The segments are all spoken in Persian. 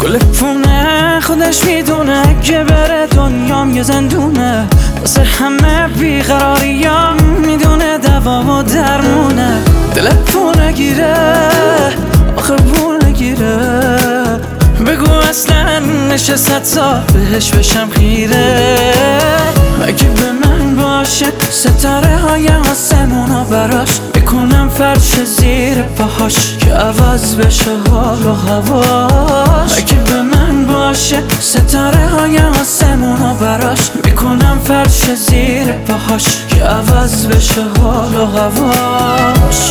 گل پونه خودش میدونه اگه بره دنیام یه زندونه، واسه همه بیقراریام میدونه دوا و درمونه. دل پونه گیره آخه پونه گیره، بگو اصلا نشست تا بهش بشم خیره. اگه به من باشه ستاره های آسمونا براش، میکنم فرش زیر پاهاش که عوض بشه حال و هواش. اگه به من باشه ستاره های آسمونا براش، میکنم فرش زیر پاهاش که عوض بشه حال و هواش.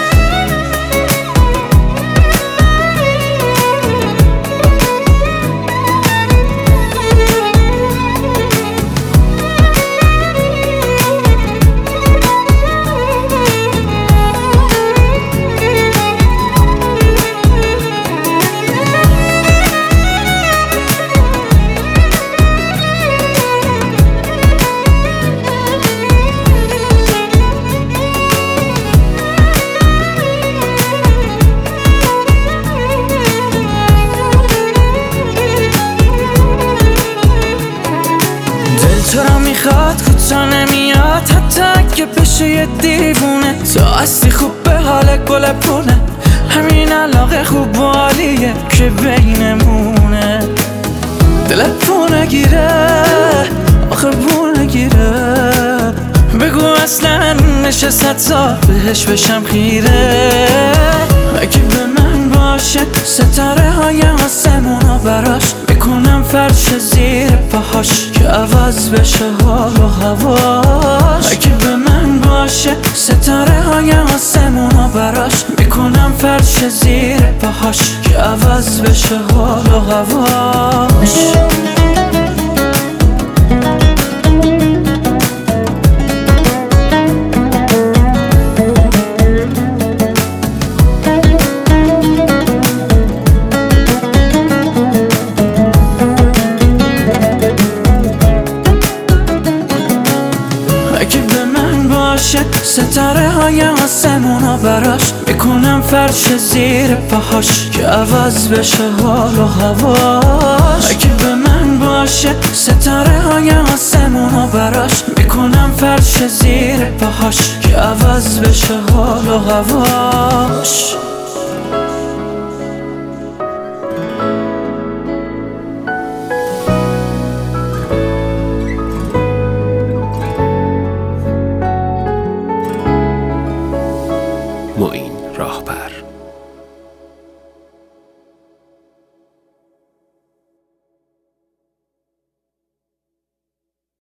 تو را میخواد کوتا نمیاد، حتی اگه بشه یه دیوونه. تو هستی خوب به حال گل پونه، همین علاقه خوب و عالیه که بینمونه. دل پونه گیره آخه پونه گیره، بگو اصلا نشست تا بهش بشم خیره. اگه به من باشه ستاره های آسمونا براش، میکنم فرش زیر پاهاش که عوض بشه حال و هواش. اگه به من باشه ستاره های آسمونا براش، میکنم فرش زیر پاهاش که عوض بشه حال و هواش. ستاره های آسمونا براش، میکنم فرش زیر پاهاش که عوض بشه حال و هواش. اگه به من باشه ستاره های آسمونا براش، میکنم فرش زیر پاهاش که عوض بشه حال و هواش. معین راهبر.